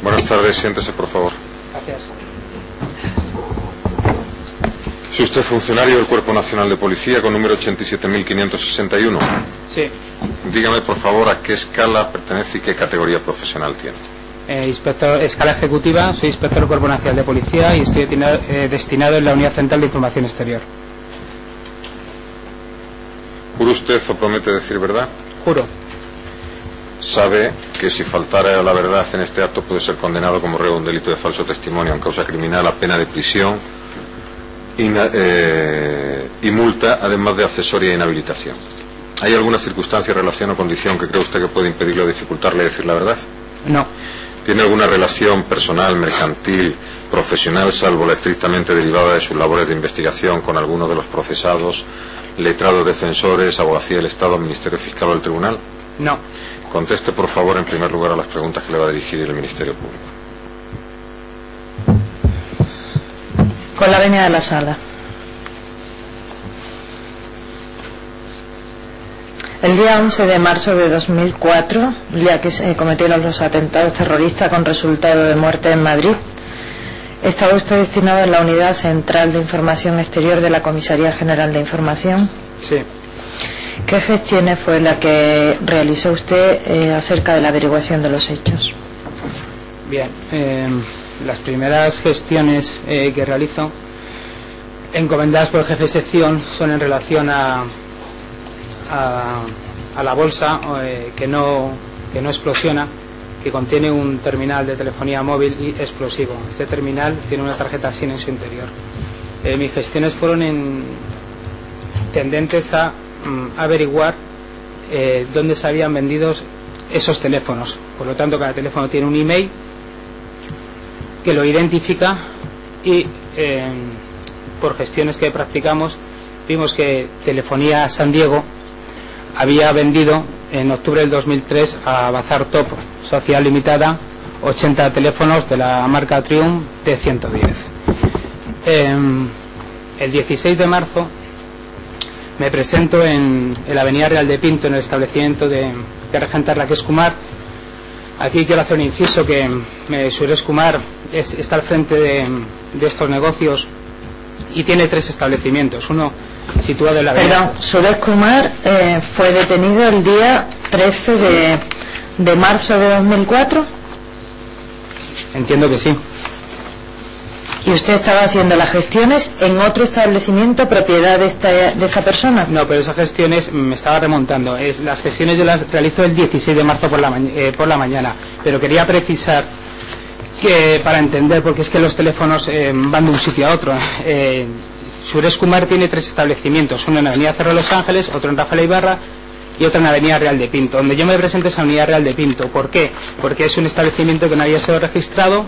Buenas tardes, siéntese por favor. Gracias. ¿Es usted funcionario del Cuerpo Nacional de Policía con número 87.561? Sí. Dígame por favor a qué escala pertenece y qué categoría profesional tiene. Inspector, escala ejecutiva, soy inspector del Cuerpo Nacional de Policía y estoy destinado en la Unidad Central de Información Exterior. ¿Jura usted o promete decir verdad? Juro. Sabe que si faltara a la verdad en este acto puede ser condenado como reo de un delito de falso testimonio en causa criminal a pena de prisión y multa, además de accesoria e inhabilitación. ¿Hay alguna circunstancia, relación o condición que cree usted que puede impedirle o dificultarle decir la verdad? No. ¿Tiene alguna relación personal, mercantil, profesional, salvo la estrictamente derivada de sus labores de investigación con alguno de los procesados, letrados, defensores, abogacía del Estado, Ministerio Fiscal o el Tribunal? No. Conteste, por favor, en primer lugar a las preguntas que le va a dirigir el Ministerio Público. Con la venia de la sala. El día 11 de marzo de 2004, día que se cometieron los atentados terroristas con resultado de muerte en Madrid, ¿estaba usted destinado en la Unidad Central de Información Exterior de la Comisaría General de Información? Sí. ¿Qué gestiones fue la que realizó usted acerca de la averiguación de los hechos? Bien, las primeras gestiones que realizo, encomendadas por el jefe de sección, son en relación a la bolsa que no explosiona, que contiene un terminal de telefonía móvil y explosivo. Este terminal tiene una tarjeta SIM en su interior. Mis gestiones fueron tendentes a averiguar dónde se habían vendido esos teléfonos. Por lo tanto, cada teléfono tiene un email que lo identifica y por gestiones que practicamos vimos que Telefonía San Diego había vendido en octubre del 2003 a Bazar Top Sociedad Limitada 80 teléfonos de la marca Triumph T110. El 16 de marzo me presento en la Avenida Real de Pinto, en el establecimiento que regenta Raquel Kumar. Aquí quiero hacer un inciso que Suresh Kumar está al frente de estos negocios y tiene 3 establecimientos, uno situado en la avenida. Perdón, Suresh Kumar fue detenido el día 13 de marzo de 2004. Entiendo que sí. ¿Y usted estaba haciendo las gestiones en otro establecimiento propiedad de esta persona? No, pero esas gestiones me estaba remontando. Las gestiones yo las realizo el 16 de marzo por la mañana. Pero quería precisar que para entender, porque es que los teléfonos van de un sitio a otro. Suresh Kumar tiene 3 establecimientos, uno en la Avenida Cerro de Los Ángeles, otro en Rafael Ibarra y otro en la Avenida Real de Pinto. Donde yo me presento es la Avenida Real de Pinto. ¿Por qué? Porque es un establecimiento que no había sido registrado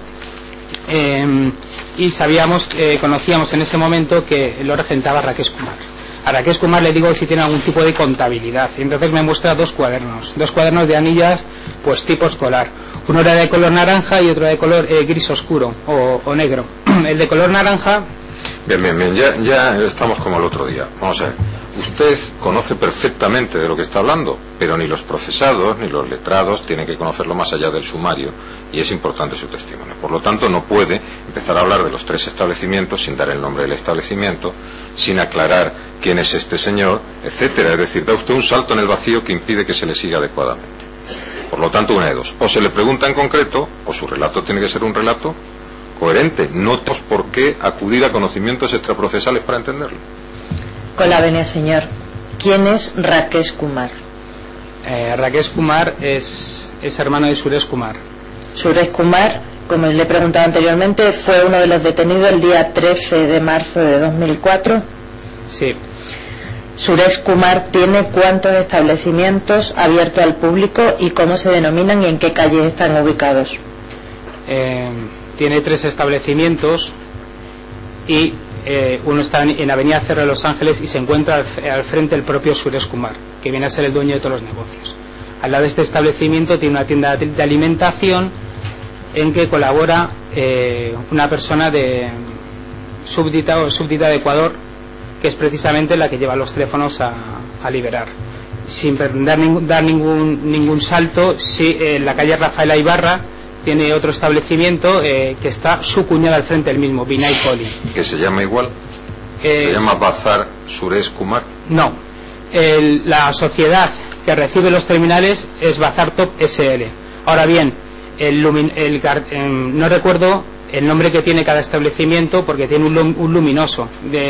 y conocíamos en ese momento que lo regentaba Raquel Kumar. A Raquel Kumar le digo si tiene algún tipo de contabilidad y entonces me muestra 2 cuadernos de anillas pues tipo escolar. Uno era de color naranja y otro de color gris oscuro o negro. El de color naranja... Bien, ya estamos como el otro día. Vamos a ver, usted conoce perfectamente de lo que está hablando, pero ni los procesados ni los letrados tienen que conocerlo más allá del sumario, y es importante su testimonio. Por lo tanto, no puede empezar a hablar de los 3 establecimientos sin dar el nombre del establecimiento, sin aclarar quién es este señor, etcétera. Es decir, da usted un salto en el vacío que impide que se le siga adecuadamente. Por lo tanto, una de dos: o se le pregunta en concreto, o su relato tiene que ser un relato coherente. No tenemos por qué acudir a conocimientos extraprocesales para entenderlo. Con la venia, señor. ¿Quién es Raquel Kumar? Raquel Kumar es hermano de Suresh Kumar. Suresh Kumar, como le he preguntado anteriormente, fue uno de los detenidos el día 13 de marzo de 2004. Sí. Suresh Kumar tiene cuántos establecimientos abiertos al público y cómo se denominan y en qué calles están ubicados. Tiene 3 establecimientos y uno está en Avenida Cerro de Los Ángeles y se encuentra al frente el propio Suresh Kumar, que viene a ser el dueño de todos los negocios. Al lado de este establecimiento tiene una tienda de alimentación en que colabora una persona súbdita de Ecuador, que es precisamente la que lleva los teléfonos a liberar. Sin dar ningún salto, sí, en la calle Rafael Ibarra tiene otro establecimiento que está su cuñada al frente del mismo, Binay Coli. ¿Que se llama igual? ¿Se llama Bazar Suresh Kumar? No. La sociedad que recibe los terminales es Bazar Top SL. Ahora bien, no recuerdo el nombre que tiene cada establecimiento porque tiene un luminoso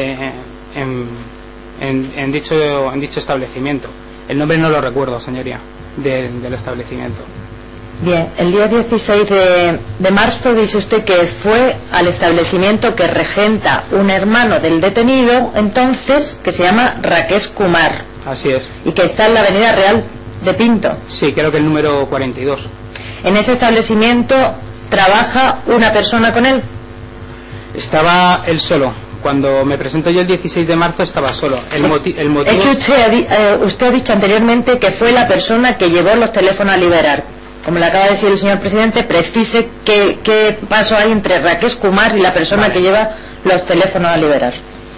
en dicho establecimiento. El nombre no lo recuerdo, señoría, del establecimiento. Bien, el día 16 de marzo dice usted que fue al establecimiento que regenta un hermano del detenido, entonces, que se llama Rakesh Kumar. Así es. Y que está en la avenida Real de Pinto. Sí, creo que el número 42. En ese establecimiento trabaja una persona con él. Estaba él solo. Cuando me presento yo el 16 de marzo estaba solo. El motivo... Es que usted ha dicho anteriormente que fue la persona que llevó los teléfonos a liberar. Como le acaba de decir el señor presidente, precise qué paso hay entre Rakesh Kumar y la persona que lleva los teléfonos a liberar.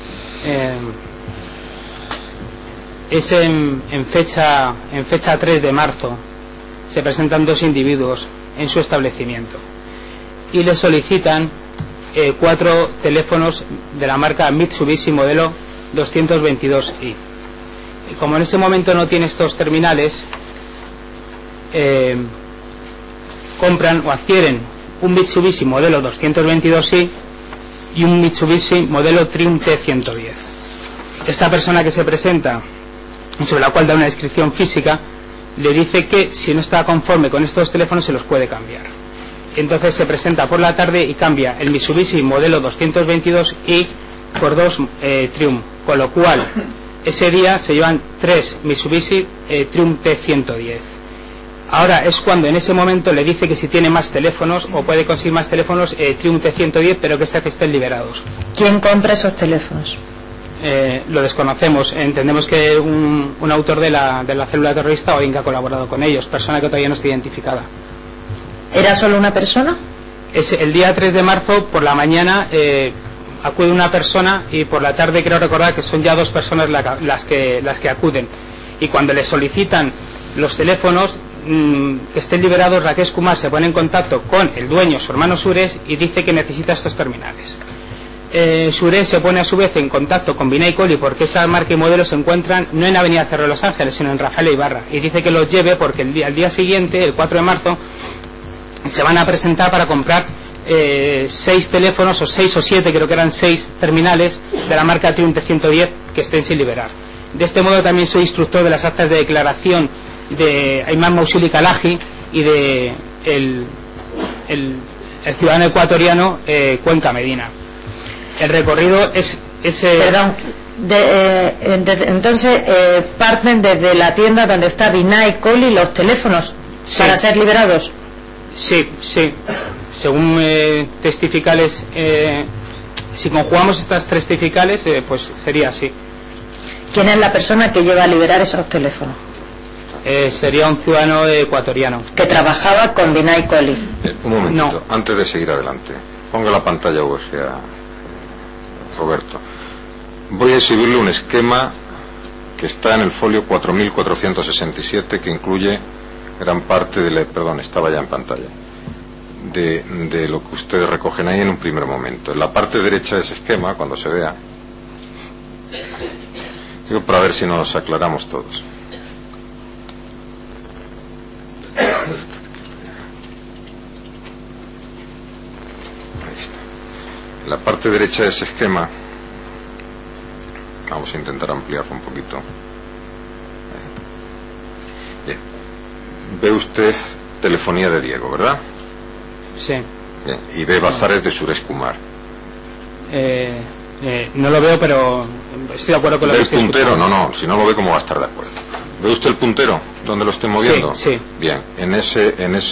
Es en fecha 3 de marzo. Se presentan dos individuos en su establecimiento y le solicitan 4 teléfonos de la marca Mitsubishi modelo 222i. Y como en ese momento no tiene estos terminales, compran o adquieren un Mitsubishi modelo 222i y un Mitsubishi modelo Triumph T110. Esta persona que se presenta, sobre la cual da una descripción física, le dice que si no está conforme con estos teléfonos se los puede cambiar. Entonces se presenta por la tarde y cambia el Mitsubishi modelo 222i por 2 Triumph, con lo cual ese día se llevan 3 Mitsubishi Triumph T110. Ahora es cuando en ese momento le dice que si tiene más teléfonos o puede conseguir más teléfonos Triumph T110, pero que estén liberados. ¿Quién compra esos teléfonos? Lo desconocemos. Entendemos que un autor de la célula terrorista o alguien que ha colaborado con ellos, persona que todavía no está identificada. ¿Era solo una persona? El día 3 de marzo por la mañana acude una persona y por la tarde creo recordar que son ya 2 personas las que acuden, y cuando le solicitan los teléfonos que estén liberados, Rakesh Kumar se pone en contacto con el dueño, su hermano Suresh, y dice que necesita estos terminales. Suresh se pone a su vez en contacto con Binay Coli porque esa marca y modelo se encuentran no en Avenida Cerro de Los Ángeles sino en Rafael Ibarra, y dice que los lleve porque al día siguiente, el 4 de marzo, se van a presentar para comprar 6 teléfonos, o 6 o 7, creo que eran 6 terminales de la marca Triumph T110 que estén sin liberar. De este modo también soy instructor de las actas de declaración de Ayman Mausili Kalaji y de el ciudadano ecuatoriano Cuenca Medina. El recorrido es Perdón, entonces parten desde la tienda donde está Binay Coli los teléfonos para ser liberados. Sí. Según testificales, si conjugamos estas testificales, pues sería así. ¿Quién es la persona que lleva a liberar esos teléfonos? Sería un ciudadano ecuatoriano. ¿Que trabajaba con Binay Coli? Un momentito, antes de seguir adelante, ponga la pantalla VGA, Roberto. Voy a exhibirle un esquema que está en el folio 4467, que incluye gran parte estaba ya en pantalla, de lo que ustedes recogen ahí en un primer momento. En la parte derecha de ese esquema, cuando se vea, digo para ver si nos aclaramos todos. En la parte derecha de ese esquema, vamos a intentar ampliarlo un poquito. Bien. Ve usted telefonía de Diego, ¿verdad? Sí. Bien. Y ve bazares de Suresh Kumar. No lo veo, pero estoy de acuerdo con lo que estoy escuchando. ¿Ve el puntero? No, si no lo ve, ¿cómo va a estar de acuerdo? ¿Ve usted el puntero? ¿Dónde lo estoy moviendo? Sí. Bien, en ese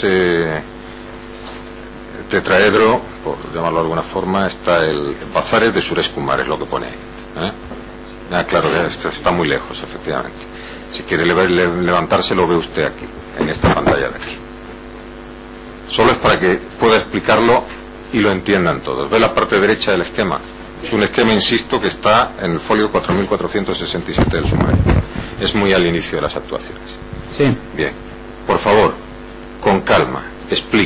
tetraedro, por llamarlo de alguna forma, está el bazares de Suresh Kumar, es lo que pone ahí. Claro, está muy lejos, efectivamente. Si quiere levantarse, lo ve usted aquí, en esta pantalla de aquí. Solo es para que pueda explicarlo y lo entiendan todos. ¿Ve la parte derecha del esquema? Es un esquema, insisto, que está en el folio 4467 del sumario. Es muy al inicio de las actuaciones. Sí. Bien, por favor, con calma, explique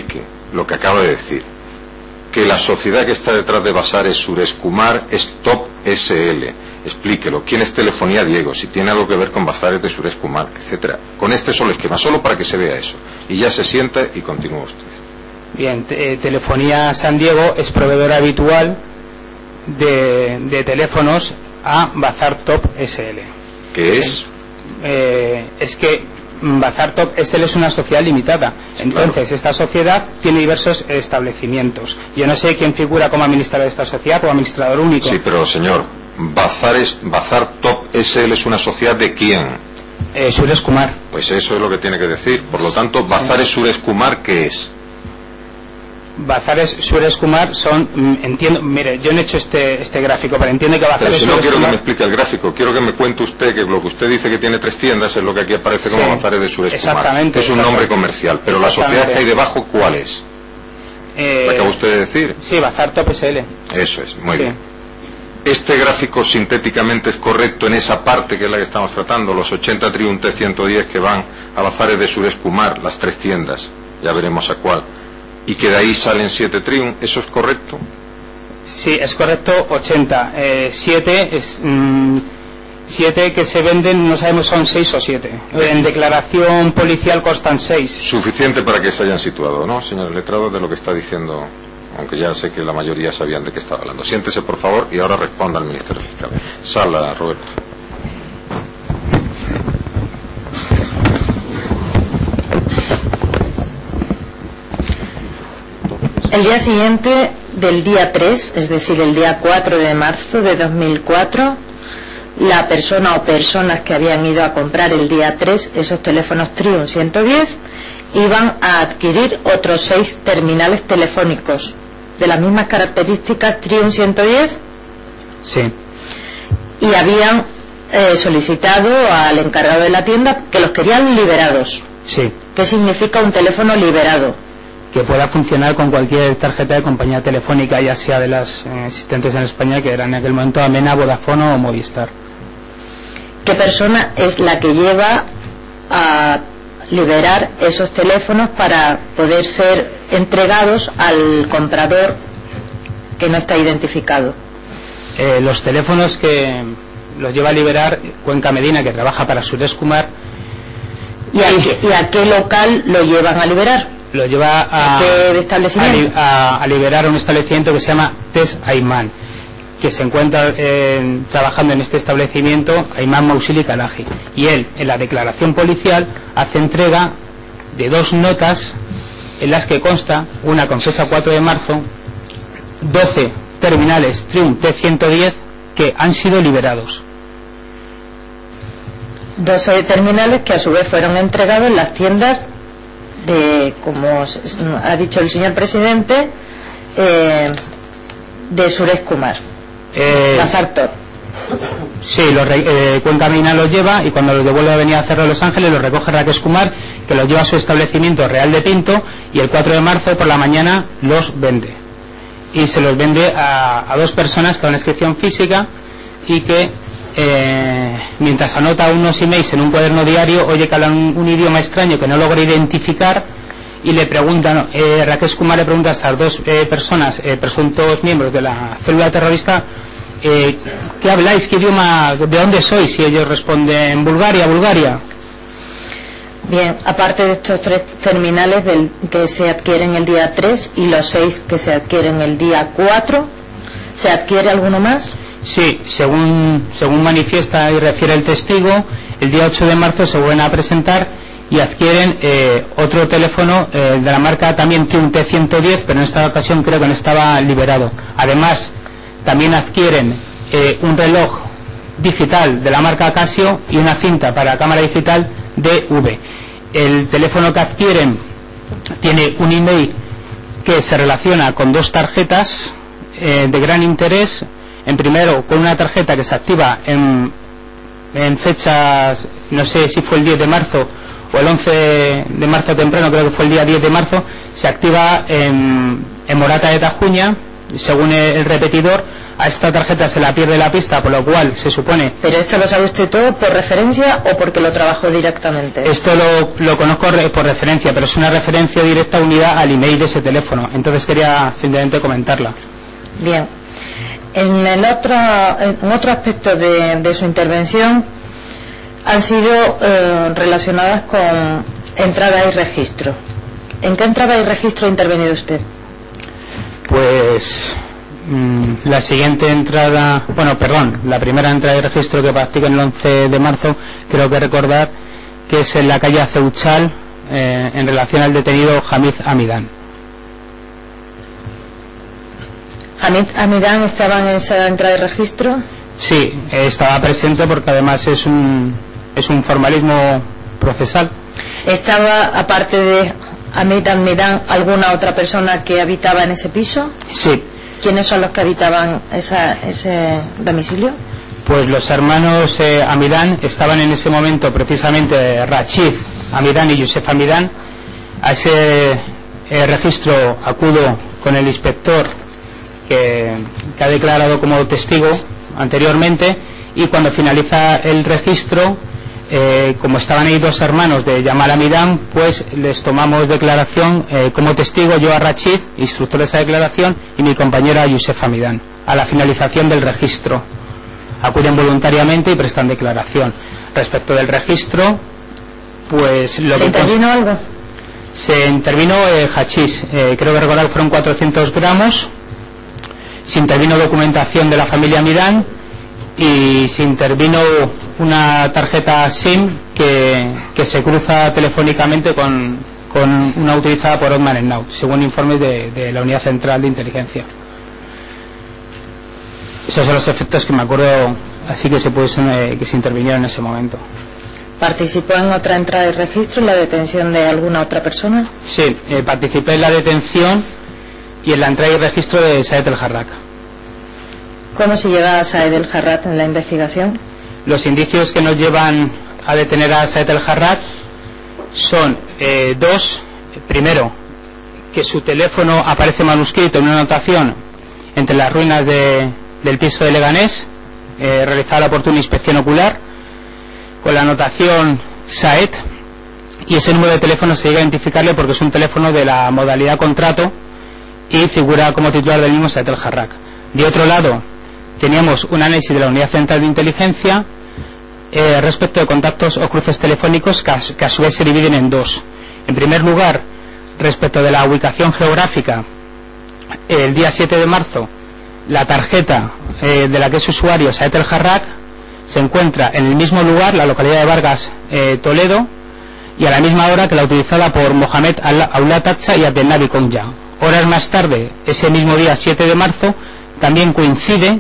lo que acaba de decir, que la sociedad que está detrás de Basares Sureskumar es Top SL. Explíquelo. ¿Quién es Telefonía Diego? Si tiene algo que ver con Basares de Sureskumar, etcétera. Con este solo esquema, solo para que se vea eso. Y ya se sienta y continúa usted. Bien, Telefonía San Diego es proveedor habitual de teléfonos a Bazar Top SL. ¿Qué es? Es que Bazar Top SL es una sociedad limitada. Sí, entonces, claro, esta sociedad tiene diversos establecimientos. Yo no sé quién figura como administrador de esta sociedad o administrador único. Sí, pero señor, Bazar Top SL es una sociedad ¿de quién? Sureskumar. Pues eso es lo que tiene que decir. Por lo tanto, Bazares Sureskumar, ¿qué es? Bazares Sureskumar son, entiendo, mire, yo no he hecho este gráfico, pero entiendo que Bazares Sureskumar... Pero si no quiero que me explique el gráfico, quiero que me cuente usted que lo que usted dice que tiene 3 tiendas es lo que aquí aparece como Bazares de Sureskumar. Exactamente. Que es un nombre comercial, pero la sociedad que hay debajo, ¿cuál es? ¿Lo acaba usted de decir? Sí, Bazar Top SL. Eso es, muy bien. ¿Este gráfico sintéticamente es correcto en esa parte que es la que estamos tratando? Los 80 Triumph T110 que van a Bazares de Sureskumar, las 3 tiendas, ya veremos a cuál. Y que de ahí salen 7 Triumph, ¿eso es correcto? Sí, es correcto, 80. 7 es 7 que se venden, no sabemos son 6 o 7. En declaración policial constan 6. Suficiente para que se hayan situado, ¿no, señor letrado, de lo que está diciendo? Aunque ya sé que la mayoría sabían de qué estaba hablando. Siéntese, por favor, y ahora responda al Ministerio Fiscal. Sala, Roberto. El día siguiente del día 3, es decir, el día 4 de marzo de 2004, la persona o personas que habían ido a comprar el día 3 esos teléfonos Triumph 110 iban a adquirir otros 6 terminales telefónicos de las mismas características Triumph 110. Sí. Y habían solicitado al encargado de la tienda que los querían liberados. Sí. ¿Qué significa un teléfono liberado? Que pueda funcionar con cualquier tarjeta de compañía telefónica, ya sea de las existentes en España, que eran en aquel momento Amena, Vodafone o Movistar. ¿Qué persona es la que lleva a liberar esos teléfonos para poder ser entregados al comprador que no está identificado? Los teléfonos que los lleva a liberar Cuenca Medina, que trabaja para Sureskumar. ¿Y a qué local lo llevan a liberar? Lo lleva a liberar a un establecimiento que se llama Tes Ayman, que se encuentra trabajando en este establecimiento Ayman Mousili Kalaji, y él en la declaración policial hace entrega de 2 notas en las que consta, una con fecha 4 de marzo, 12 terminales Triumph T110 que han sido liberados. 12 terminales que a su vez fueron entregados en las tiendas de, como ha dicho el señor presidente, de Sureskumar, Bazar Top. Sí, Cuenca Medina los lleva, y cuando los devuelve a venir a Cerro de Los Ángeles los recoge Raquel Kumar, que los lleva a su establecimiento Real de Pinto, y el 4 de marzo por la mañana los vende, y se los vende a 2 personas con inscripción física, y que mientras anota unos emails en un cuaderno diario, oye que hablan un idioma extraño que no logra identificar, y le preguntan, Raquel Kumar le pregunta a estas 2 personas, presuntos miembros de la célula terrorista, ¿qué habláis? ¿Qué idioma? ¿De dónde sois? Y ellos responden, Bulgaria. Bien, aparte de estos 3 terminales que se adquieren el día 3 y los 6 que se adquieren el día 4, ¿se adquiere alguno más? Sí, según manifiesta y refiere el testigo, el día 8 de marzo se vuelven a presentar y adquieren otro teléfono de la marca también Triumph T110, pero en esta ocasión creo que no estaba liberado. Además, también adquieren un reloj digital de la marca Casio y una cinta para cámara digital DV. El teléfono que adquieren tiene un email que se relaciona con 2 tarjetas de gran interés. En primero, con una tarjeta que se activa en fechas, no sé si fue el 10 de marzo o el 11 de marzo temprano, creo que fue el día 10 de marzo, se activa en Morata de Tajuña, según el repetidor, a esta tarjeta se la pierde la pista, por lo cual se supone... ¿Pero esto lo sabe usted todo por referencia o porque lo trabajó directamente? Esto lo conozco por referencia, pero es una referencia directa unida al email de ese teléfono. Entonces quería simplemente comentarla. Bien. En otro aspecto de su intervención han sido relacionadas con entrada y registro. ¿En qué entrada y registro ha intervenido usted? Pues la siguiente entrada, la primera entrada y registro que practico en el 11 de marzo, creo que recordar que es en la calle Aceuchal, en relación al detenido Hamid Hamidán. ¿Hamid Hamidán estaba en esa entrada y registro? Sí, estaba presente porque además es un formalismo procesal. ¿Estaba, aparte de Hamid Hamidán, alguna otra persona que habitaba en ese piso? Sí. ¿Quiénes son los que habitaban ese domicilio? Pues los hermanos Hamidán estaban en ese momento, precisamente Rachid Hamidán y Yusef Hamidán. A ese registro acudo con el inspector que ha declarado como testigo anteriormente, y cuando finaliza el registro, como estaban ahí dos hermanos de Yamal Hamidán, pues les tomamos declaración como testigo, yo a Rachid, instructor de esa declaración, y mi compañera Yusef Hamidán. A la finalización del registro acuden voluntariamente y prestan declaración. Respecto del registro, pues lo ¿Se intervino algo? Se intervino hachís, creo que recordar que fueron 400 gramos. Se intervino documentación de la familia Hamidán y se intervino una tarjeta SIM que se cruza telefónicamente con una utilizada por Otman Now, según informes de la Unidad Central de Inteligencia. Esos son los efectos que me acuerdo, así que se intervinieron en ese momento. ¿Participó en otra entrada de registro, en la detención de alguna otra persona? Sí, participé en la detención y en la entrada y registro de Saed El Jarraq. ¿Cómo se llega a Saed El Jarraq en la investigación? Los indicios que nos llevan a detener a Saed El Jarraq son dos. Primero, que su teléfono aparece manuscrito en una anotación entre las ruinas del piso de Leganés, realizada la oportuna inspección ocular, con la anotación Saed, y ese número de teléfono se llega a identificarle porque es un teléfono de la modalidad contrato y figura como titular del mismo Saed El Jarraq. De otro lado, teníamos un análisis de la Unidad Central de Inteligencia respecto de contactos o cruces telefónicos que a su vez se dividen en dos. En primer lugar, respecto de la ubicación geográfica, el día 7 de marzo, la tarjeta de la que es usuario Saed El Jarraq se encuentra en el mismo lugar, la localidad de Vargas, Toledo, y a la misma hora que la utilizada por Mohamed Aulat Akcha y Abdelnabi Konya. Horas más tarde, ese mismo día 7 de marzo, también coincide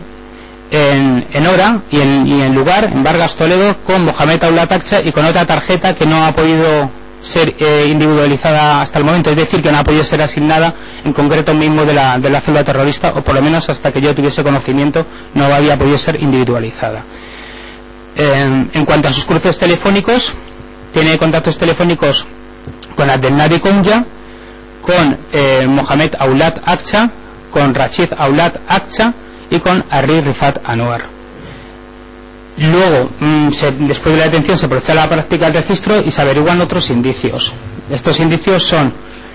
en hora y en lugar, en Vargas, Toledo, con Mohamed Aulat Akcha y con otra tarjeta que no ha podido ser individualizada hasta el momento, es decir, que no ha podido ser asignada en concreto mismo de la célula terrorista, o por lo menos hasta que yo tuviese conocimiento no había podido ser individualizada. En cuanto a sus cruces telefónicos, tiene contactos telefónicos con Abdelnabi Konya, con Mohamed Aulat Akcha, con Rachid Aulat Akcha y con Arri Rifat Anwar. Luego, después de la detención, se procede a la práctica del registro y se averiguan otros indicios. Estos indicios son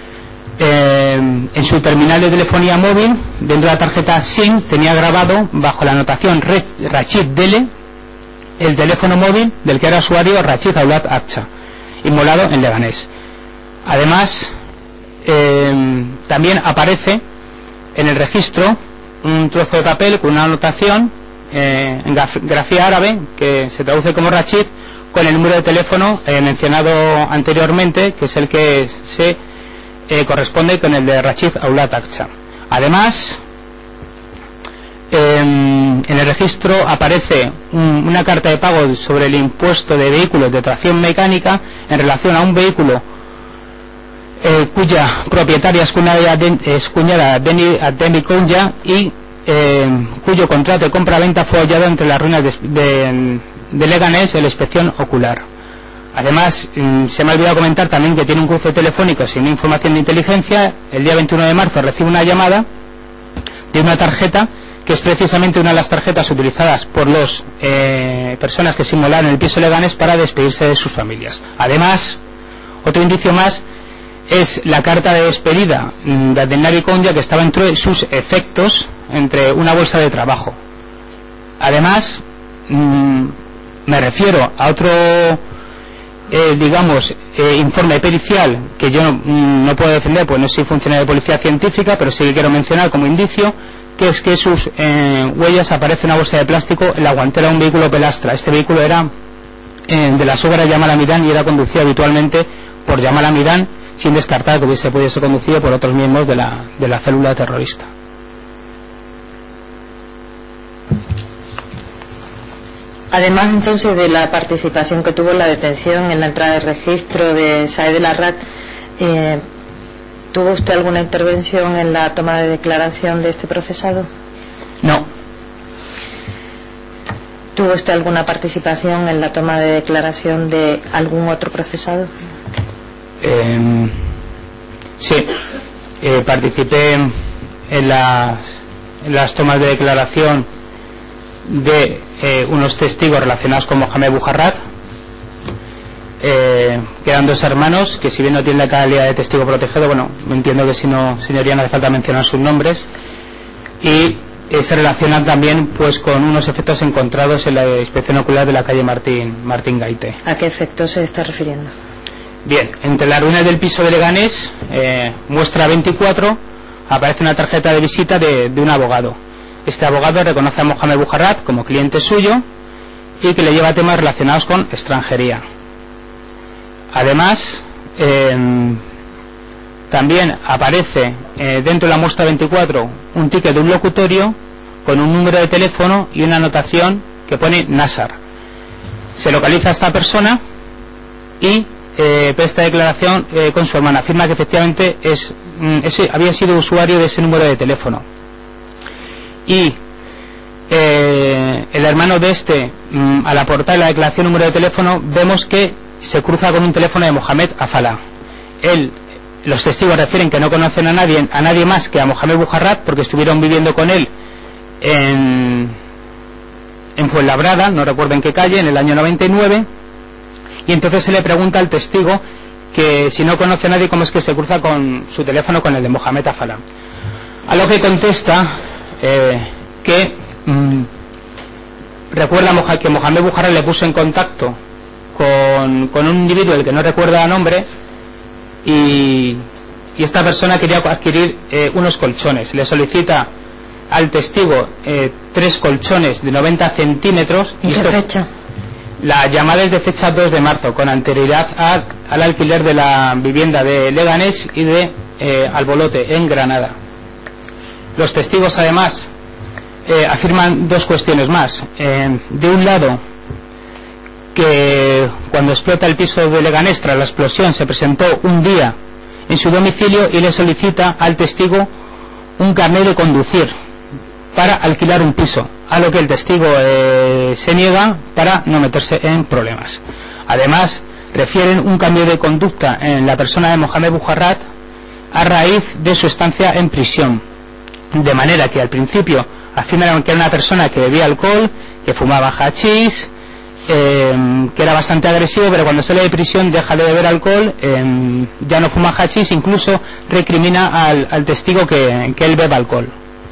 en su terminal de telefonía móvil, dentro de la tarjeta SIM, tenía grabado bajo la anotación Rachid Dele el teléfono móvil del que era usuario Rachid Aulat Akcha, inmolado en Leganés. Además, también aparece en el registro un trozo de papel con una anotación en grafía árabe que se traduce como Rachid, con el número de teléfono mencionado anteriormente, que es el que se corresponde con el de Rachid Aulat Akcha. Además, en el registro aparece una carta de pago sobre el impuesto de vehículos de tracción mecánica en relación a un vehículo cuya propietaria es cuñada Abdelnabi Konya y cuyo contrato de compra-venta fue hallado entre las ruinas de Leganés en la inspección ocular. Además, se me ha olvidado comentar también que tiene un cruce telefónico sin información de inteligencia. El día 21 de marzo recibe una llamada de una tarjeta que es precisamente una de las tarjetas utilizadas por las personas que simularon el piso de Leganés para despedirse de sus familias. Además, otro indicio más es la carta de despedida de Abdelnaby Konya, que estaba entre sus efectos entre una bolsa de trabajo. Además, me refiero a otro informe pericial que yo no puedo defender, pues no soy funcionario de policía científica, pero sí que quiero mencionar como indicio, que es que sus huellas aparece una bolsa de plástico en la guantera de un vehículo Pelastra. Este vehículo era de la suegra Yamal Hamidán y era conducido habitualmente por Yamal Hamidán, sin descartar que hubiese podido ser conducido por otros miembros de la célula terrorista. Además, entonces, de la participación que tuvo en la detención, en la entrada de registro de Saed El Arrat, ¿tuvo usted alguna intervención en la toma de declaración de este procesado? No. ¿Tuvo usted alguna participación en la toma de declaración de algún otro procesado? Sí. Participé en las tomas de declaración de unos testigos relacionados con Mohamed Bujarrat, que eran dos hermanos que, si bien no tienen la calidad de testigo protegido, bueno, entiendo que si no, señoría, no hace falta mencionar sus nombres, y se relacionan también pues con unos efectos encontrados en la inspección ocular de la calle Martín Gaite. ¿A qué efectos se está refiriendo? Bien, entre las ruinas del piso de Leganés, muestra 24, aparece una tarjeta de visita de un abogado. Este abogado reconoce a Mohamed Bujarrat como cliente suyo y que le lleva temas relacionados con extranjería. Además, también aparece dentro de la muestra 24 un ticket de un locutorio con un número de teléfono y una anotación que pone Nasar. Se localiza a esta persona y presta declaración con su hermana. Afirma que efectivamente había sido usuario de ese número de teléfono. Y el hermano de este, al aportar la declaración número de teléfono, vemos que se cruza con un teléfono de Mohamed Afala. Los testigos refieren que no conocen a nadie más que a Mohamed Bujarrat, porque estuvieron viviendo con él en Fuenlabrada, no recuerdo en qué calle, en el año 99, y entonces se le pregunta al testigo que si no conoce a nadie, cómo es que se cruza con su teléfono con el de Mohamed Afala. A lo que contesta que recuerda que Mohamed Bujarrat le puso en contacto con un individuo del que no recuerda el nombre, y esta persona quería adquirir unos colchones. Le solicita al testigo 3 colchones de 90 centímetros. ¿En qué fecha? La llamada es de fecha 2 de marzo, con anterioridad al alquiler de la vivienda de Leganés y de Albolote, en Granada. Los testigos, además, afirman dos cuestiones más. De un lado, que cuando explota el piso de Leganés tras la explosión se presentó un día en su domicilio y le solicita al testigo un carnet de conducir para alquilar un piso, a lo que el testigo se niega para no meterse en problemas. Además, refieren un cambio de conducta en la persona de Mohamed Bujarrat a raíz de su estancia en prisión, de manera que al principio afirman que era una persona que bebía alcohol, que fumaba hachís, que era bastante agresivo, pero cuando sale de prisión deja de beber alcohol, ya no fuma hachís, incluso recrimina al testigo que él beba alcohol.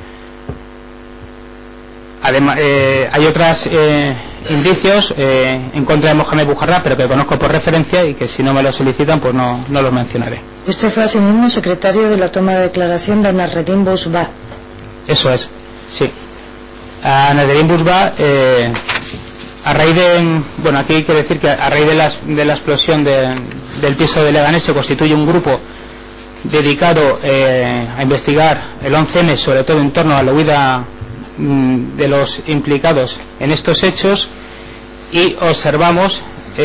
Además, hay otros indicios en contra de Mohamed Bujarrat, pero que conozco por referencia y que si no me lo solicitan pues no los mencionaré. Usted fue asimismo secretario de la toma de declaración de Nasreddin Bouzba. Eso es, sí. A Nasreddin Bouzba, a raíz de, bueno, aquí hay que decir que a raíz de la explosión del piso de Leganés se constituye un grupo dedicado a investigar el 11M, sobre todo en torno a la huida de los implicados en estos hechos, y observamos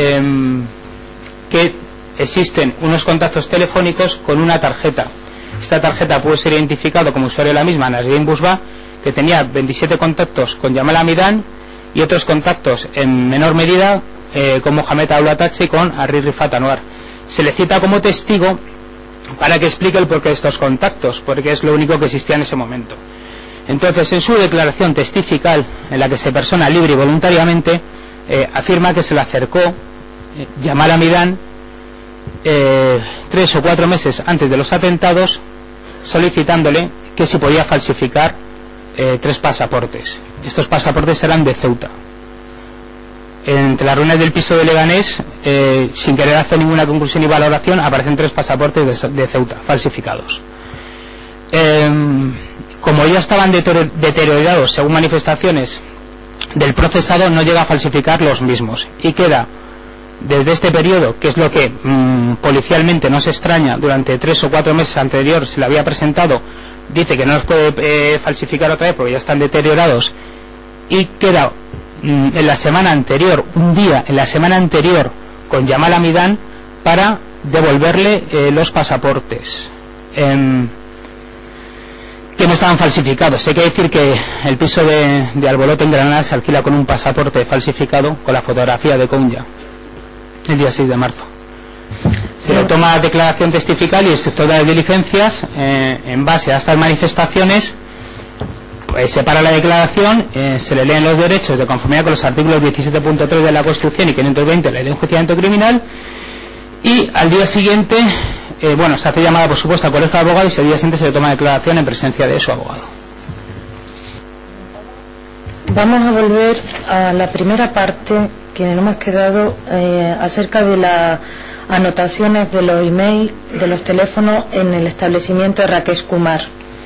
que existen unos contactos telefónicos con una tarjeta. Esta tarjeta puede ser identificado como usuario de la misma, Nasreddin Bouzba, que tenía 27 contactos con Yamal Hamidán y otros contactos en menor medida con Mohamed Aulatache y con Harry Rifat Anwar. Se le cita como testigo para que explique el porqué de estos contactos, porque es lo único que existía en ese momento. Entonces, en su declaración testifical, en la que se persona libre y voluntariamente, afirma que se le acercó Yamal Hamidán 3 o 4 meses antes de los atentados, solicitándole que si podía falsificar 3 pasaportes. Estos pasaportes eran de Ceuta. Entre las ruinas del piso de Leganés, sin querer hacer ninguna conclusión y valoración, aparecen 3 pasaportes de Ceuta falsificados. Como ya estaban deteriorados según manifestaciones del procesado, no llega a falsificar los mismos y queda desde este periodo, que es lo que policialmente no se extraña, durante 3 o 4 meses anterior se le había presentado, dice que no los puede falsificar otra vez porque ya están deteriorados, y queda en la semana anterior, un día en la semana anterior, con Yamal Hamidán para devolverle los pasaportes que no estaban falsificados. Hay que decir que el piso de Albolote en Granada se alquila con un pasaporte falsificado con la fotografía de Cunha el día 6 de marzo. Se le toma declaración testifical y estructura de diligencias en base a estas manifestaciones. Pues se para la declaración, se le leen los derechos de conformidad con los artículos 17.3 de la Constitución y 520 de la Ley de Enjuiciamiento Criminal, y al día siguiente se hace llamada por supuesto al colegio de abogados y al día siguiente se le toma declaración en presencia de su abogado. Vamos a volver a la primera parte que nos hemos quedado acerca de las anotaciones de los emails, de los teléfonos en el establecimiento de Rakesh Kumar.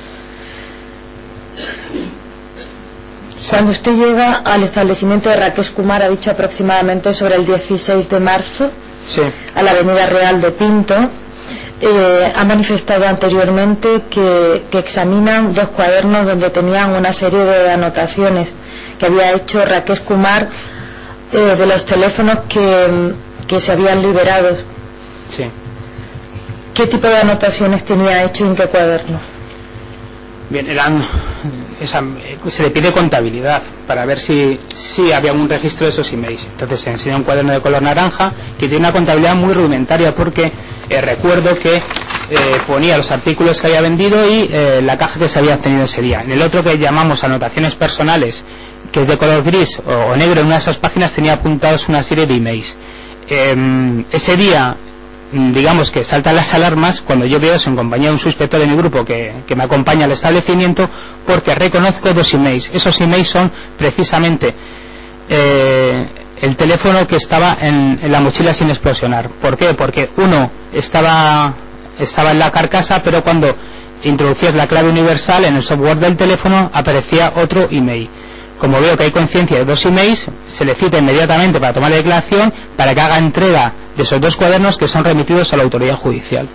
Cuando usted llega al establecimiento de Rakesh Kumar, ha dicho aproximadamente sobre el 16 de marzo, sí, a la Avenida Real de Pinto, ha manifestado anteriormente que examinan 2 cuadernos donde tenían una serie de anotaciones que había hecho Rakesh Kumar de los teléfonos que se habían liberado. Sí. ¿Qué tipo de anotaciones tenía hecho y en qué cuaderno? Bien, se le pide contabilidad para ver si había un registro de esos emails. Entonces se enseña un cuaderno de color naranja que tiene una contabilidad muy rudimentaria, porque recuerdo que ponía los artículos que había vendido y la caja que se había obtenido ese día. En el otro, que llamamos anotaciones personales, que es de color gris o negro, en una de esas páginas tenía apuntados una serie de emails. Ese día, digamos que saltan las alarmas cuando yo veo eso en compañía de un subinspector de mi grupo que me acompaña al establecimiento, porque reconozco 2 emails. Esos emails son precisamente el teléfono que estaba en la mochila sin explosionar. ¿Por qué? Porque uno estaba en la carcasa, pero cuando introducías la clave universal en el software del teléfono aparecía otro email. Como veo que hay conciencia de 2 emails, se le cita inmediatamente para tomar la declaración para que haga entrega de esos 2 cuadernos, que son remitidos a la autoridad judicial.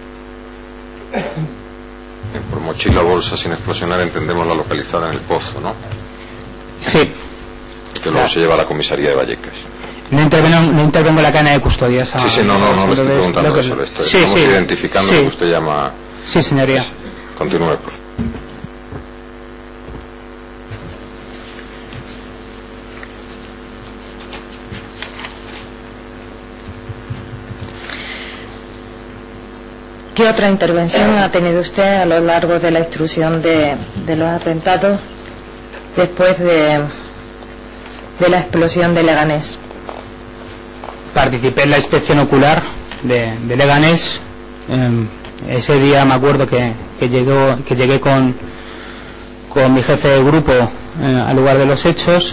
Por mochila o bolsa sin explosionar entendemos la localizada en el pozo, ¿no? Sí. Que luego se lleva a la comisaría de Vallecas. No intervengo en la cadena de custodia. Sí, no le estoy preguntando eso. Estamos identificando lo que usted llama. Sí, señoría. Continúe, por favor. ¿Qué otra intervención ha tenido usted a lo largo de la instrucción de los atentados después de la explosión de Leganés? Participé en la inspección ocular de Leganés. Ese día me acuerdo que llegué con mi jefe de grupo al lugar de los hechos,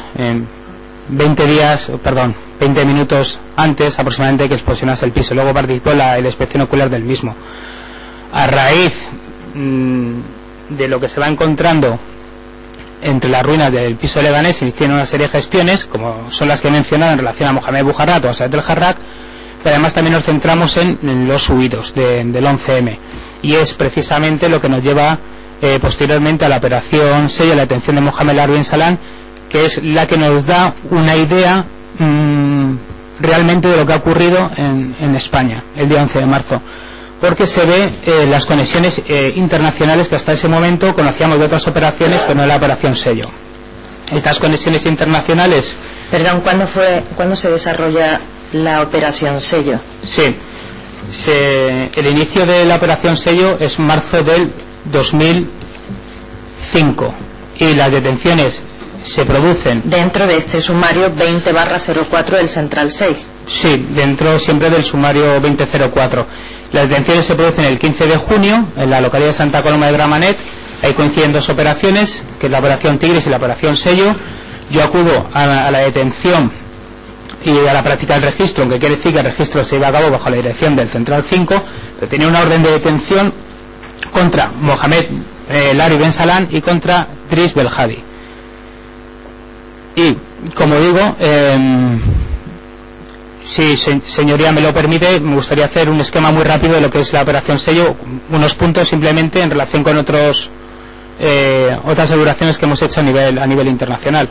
20 minutos antes aproximadamente que explosionase el piso. Luego participó en la inspección ocular del mismo. A raíz de lo que se va encontrando entre las ruinas del piso de Leganés, se hicieron una serie de gestiones, como son las que he mencionado en relación a Mohamed Bujarrat o a Saed El Jarraq, pero además también nos centramos en los huidos del 11M, y es precisamente lo que nos lleva posteriormente a la operación Sello, la detención de Mohamed El Arbi en Salán, que es la que nos da una idea realmente de lo que ha ocurrido en España el día 11 de marzo, porque se ve las conexiones internacionales que hasta ese momento conocíamos de otras operaciones, pero no de la operación Sello. Estas conexiones internacionales... Perdón, ¿cuándo se desarrolla la operación Sello? Sí, el inicio de la operación Sello es marzo del 2005. y las detenciones se producen dentro de este sumario 20/04 del Central 6. Sí, dentro siempre del sumario 2004. Las detenciones se producen el 15 de junio en la localidad de Santa Coloma de Gramenet. Ahí coinciden dos operaciones, que es la operación Tigris y la operación Sello. Yo acudo a la detención y a la práctica del registro, aunque quiere decir que el registro se lleva a cabo bajo la dirección del Central 5, pero tenía una orden de detención contra Mohamed Lari Ben Salán y contra Driss Belhadi. Y, como digo, si señoría me lo permite, me gustaría hacer un esquema muy rápido de lo que es la operación Sello, unos puntos simplemente en relación con otras aseguraciones que hemos hecho a nivel internacional.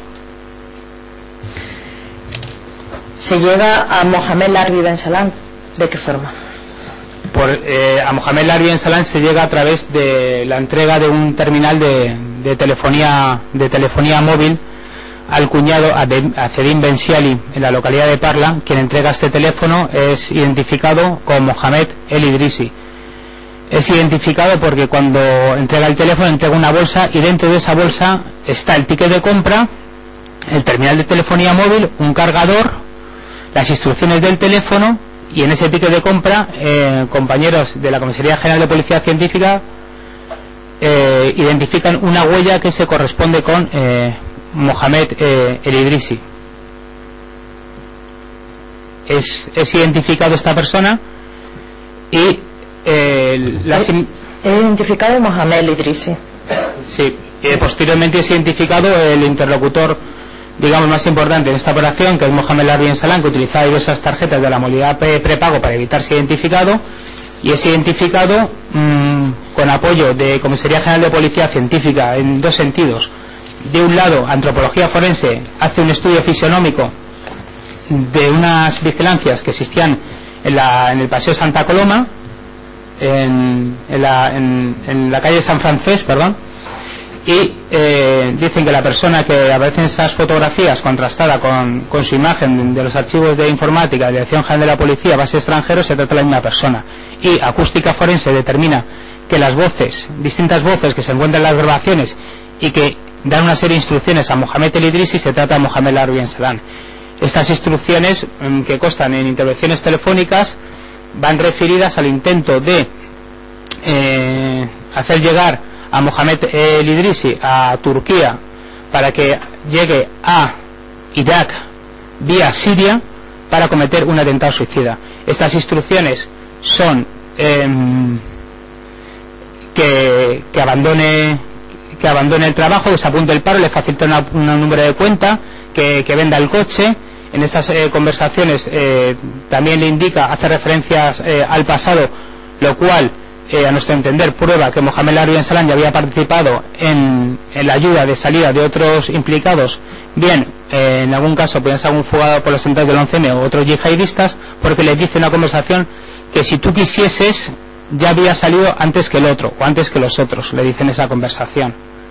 ¿Se llega a Mohamed Lari Ben Salán? ¿De qué forma? A Mohamed Lari Ben Salán se llega a través de la entrega de un terminal de telefonía móvil al cuñado, a Cedín Ben Siali, en la localidad de Parla. Quien entrega este teléfono es identificado como Mohamed El Idrisi. Es identificado porque cuando entrega el teléfono entrega una bolsa, y dentro de esa bolsa está el ticket de compra, el terminal de telefonía móvil, un cargador, las instrucciones del teléfono, y en ese ticket de compra compañeros de la Comisaría General de Policía Científica identifican una huella que se corresponde con Mohamed El Idrisi. Es identificado esta persona y identificado Mohamed El Idrisi. Sí, posteriormente es identificado el interlocutor, digamos, más importante en esta operación, que es Mohamed Lari Ben Salán, que utilizaba diversas tarjetas de la modalidad prepago para evitar ser identificado, y es identificado con apoyo de Comisaría General de Policía Científica en dos sentidos. De un lado, Antropología Forense hace un estudio fisionómico de unas vigilancias que existían en el Paseo Santa Coloma, en la calle San Francés, perdón, y dicen que la persona que aparece en esas fotografías, contrastada con su imagen de los archivos de informática de la Dirección General de la Policía, base extranjero, se trata de la misma persona. Y Acústica Forense determina que las voces, distintas voces que se encuentran en las grabaciones y que dan una serie de instrucciones a Mohamed El Idrisi, se trata de Mohamed Lari Ben Salán. Estas instrucciones, que constan en intervenciones telefónicas, van referidas al intento de hacer llegar a Mohamed El Idrisi a Turquía para que llegue a Irak vía Siria para cometer un atentado suicida. Estas instrucciones son que abandone el trabajo, que se apunte el paro, le facilita un número de cuenta, que venda el coche. En estas conversaciones también le indica, hace referencias al pasado, lo cual a nuestro entender prueba que Mohamed Lari Ben Salán ya había participado en la ayuda de salida de otros implicados, bien en algún caso podían ser algún fugado por los atentados del 11M o otros yihadistas, porque les dice una conversación que si tú quisieses ya había salido antes que el otro o antes que los otros, le dicen esa conversación.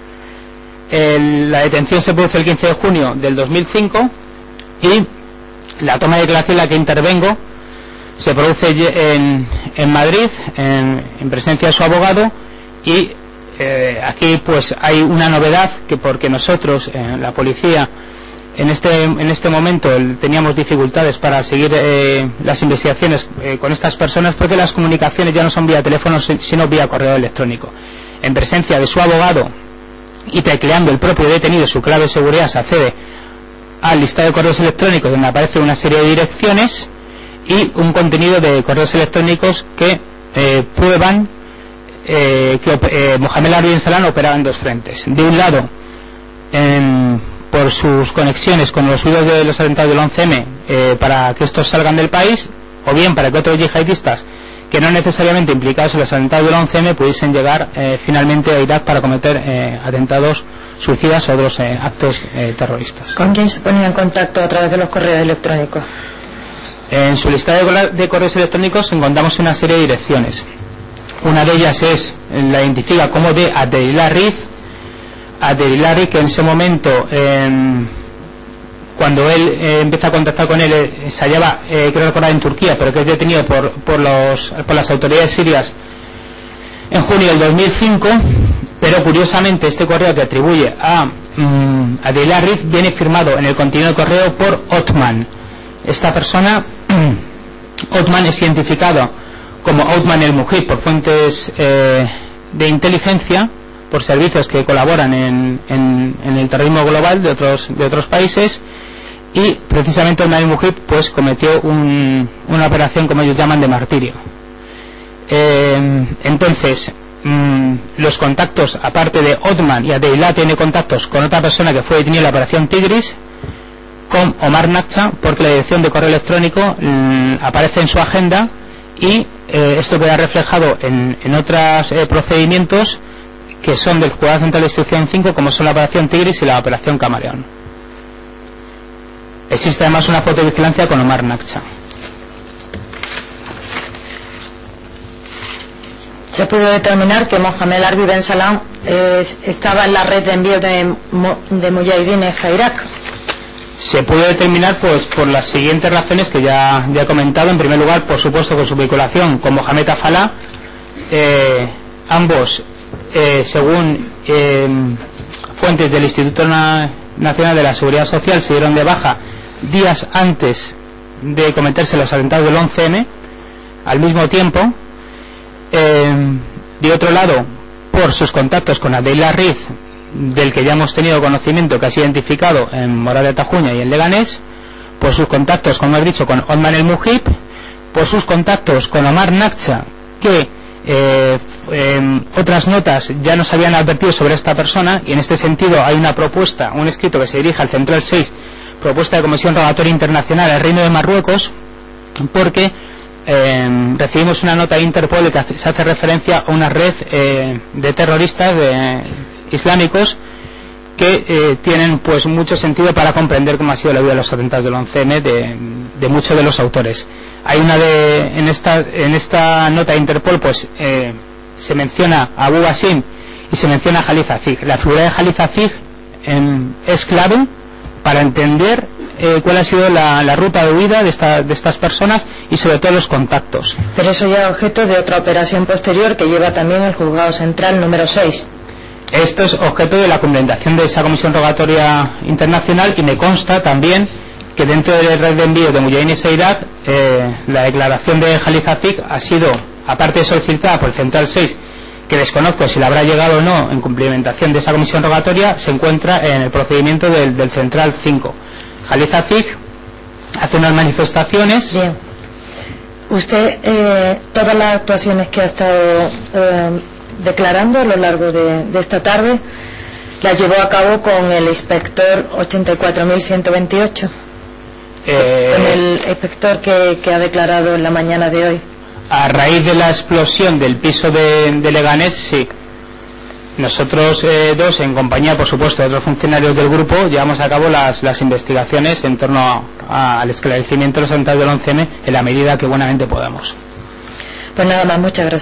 La detención se produce el 15 de junio del 2005 y la toma de declaración en la que intervengo se produce en Madrid, en presencia de su abogado, y aquí pues hay una novedad, que porque nosotros, la policía, en este momento teníamos dificultades para seguir las investigaciones con estas personas, porque las comunicaciones ya no son vía teléfono sino vía correo electrónico. En presencia de su abogado y tecleando el propio detenido su clave de seguridad, se accede al listado de correos electrónicos donde aparece una serie de direcciones y un contenido de correos electrónicos que prueban que Mohamed Lari Ben Salán operaba en dos frentes. De un lado, por sus conexiones con los huidos de los atentados del 11M, para que estos salgan del país, o bien para que otros yihadistas que no necesariamente implicados en los atentados del 11M pudiesen llegar finalmente a Irak para cometer atentados suicidas o otros actos terroristas. ¿Con quién se ponía en contacto a través de los correos electrónicos? En su listado de correos electrónicos encontramos una serie de direcciones. Una de ellas la identifica como de Adeilariz, que en ese momento, cuando él empieza a contactar con él, se hallaba, creo recordar, en Turquía, pero que es detenido por las autoridades sirias en junio del 2005, Pero curiosamente este correo que atribuye a Deila Riz viene firmado en el contenido del correo por Othman. Esta persona, Othman, es identificado como Othman el Mujib por fuentes de inteligencia, por servicios que colaboran en el terrorismo global de otros países, y precisamente Othman el Mujib pues cometió una operación, como ellos llaman, de martirio. Entonces los contactos, aparte de Othman, y Deila tiene contactos con otra persona que fue detenida en la operación Tigris, con Omar Nakcha, porque la dirección de correo electrónico aparece en su agenda, y esto queda reflejado en otros procedimientos que son del Juzgado Central de Instrucción 5, como son la operación Tigris y la operación Camaleón. Existe además una foto de vigilancia con Omar Nakcha. Se pudo determinar que Mohamed Arbi Ben Salam estaba en la red de envío de mujahidines a Irak. Se pudo determinar pues por las siguientes razones que ya he comentado. En primer lugar, por supuesto, con su vinculación con Mohamed Afallah. Ambos, según fuentes del Instituto Nacional de la Seguridad Social, se dieron de baja días antes de cometerse los atentados del 11M, al mismo tiempo. De otro lado, por sus contactos con Deila Riz, del que ya hemos tenido conocimiento, que ha sido identificado en Moral de Tajuña y en Leganés, por sus contactos, como he dicho, con Othman el Mujib, por sus contactos con Omar Nakcha, que otras notas ya nos habían advertido sobre esta persona, y en este sentido hay una propuesta, un escrito que se dirige al Central 6, propuesta de Comisión Rogatoria Internacional al Reino de Marruecos, porque recibimos una nota de Interpol que se hace referencia a una red de terroristas islámicos que tienen pues mucho sentido para comprender cómo ha sido la vida de los atentados del 11M de muchos de los autores. Hay en esta nota de Interpol pues se menciona a Abu Basim y se menciona a Khalifa Zig. La figura de Khalifa Zig es clave para entender cuál ha sido la ruta de huida de estas personas, y sobre todo los contactos. Pero eso ya es objeto de otra operación posterior que lleva también el Juzgado Central número 6. Esto es objeto de la cumplimentación de esa Comisión Rogatoria Internacional, y me consta también que dentro de la red de envío de mujahidines a Irak, la declaración de Khalifa Zig ha sido, aparte de solicitada por el Central 6, que desconozco si la habrá llegado o no en cumplimentación de esa comisión rogatoria, se encuentra en el procedimiento del Central 5. Khalifa Zig hace unas manifestaciones. Bien. Usted, todas las actuaciones que ha estado declarando a lo largo de esta tarde, las llevó a cabo con el inspector 84.128, con el inspector que ha declarado en la mañana de hoy. A raíz de la explosión del piso de Leganés, sí. Nosotros dos, en compañía por supuesto de otros funcionarios del grupo, llevamos a cabo las investigaciones en torno al esclarecimiento de los atentados del 11M en la medida que buenamente podamos. Pues nada más, muchas gracias.